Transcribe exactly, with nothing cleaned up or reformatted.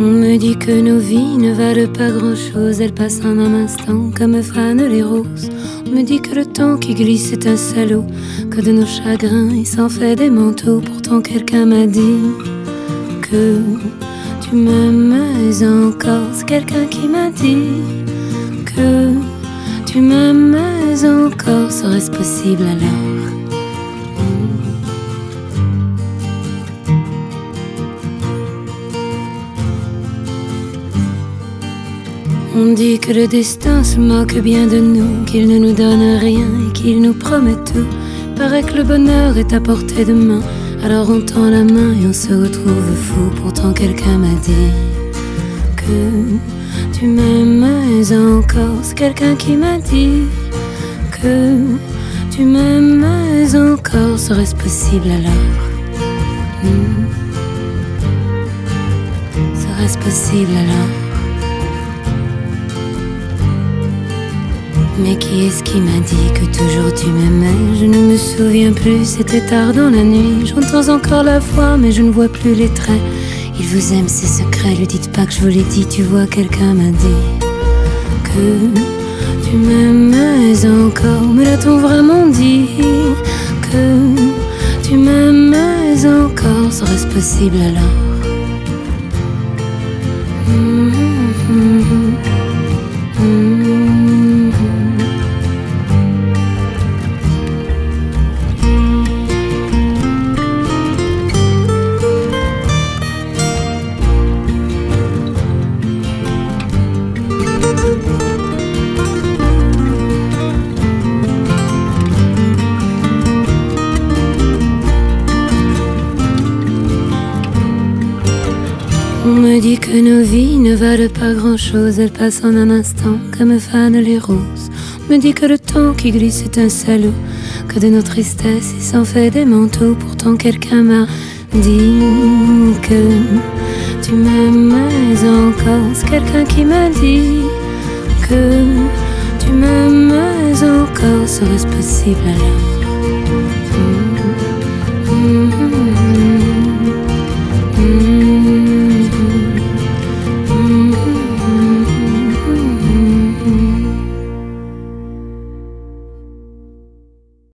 On me dit que nos vies ne valent pas grand-chose, elles passent en un instant comme fanent les roses. On me dit que le temps qui glisse est un salaud, que de nos chagrins il s'en fait des manteaux. Pourtant quelqu'un m'a dit que tu m'aimes encore. C'est quelqu'un qui m'a dit que tu m'aimes encore. Serait-ce possible alors? On dit que le destin se moque bien de nous, qu'il ne nous donne rien et qu'il nous promet tout. Paraît que le bonheur est à portée de main, alors on tend la main et on se retrouve fou. Pourtant quelqu'un m'a dit que tu m'aimes encore. C'est quelqu'un qui m'a dit que tu m'aimes encore. Serait-ce possible alors? hmm. Serait-ce possible alors? Mais qui est-ce qui m'a dit que toujours tu m'aimais? Je ne me souviens plus, c'était tard dans la nuit. J'entends encore la voix, mais je ne vois plus les traits. Il vous aime, ses secrets, lui dites pas que je vous l'ai dit. Tu vois, quelqu'un m'a dit que tu m'aimais encore. Me l'a-t-on vraiment dit que tu m'aimais encore? Serait-ce possible alors? mmh, mmh, mmh, mmh. On me dit que nos vies ne valent pas grand-chose, elles passent en un instant comme fanent les roses. On me dit que le temps qui glisse est un salaud, que de nos tristesses il s'en fait des manteaux. Pourtant quelqu'un m'a dit que tu m'aimes encore. C'est quelqu'un qui m'a dit que tu m'aimes encore. Serait-ce possible alors?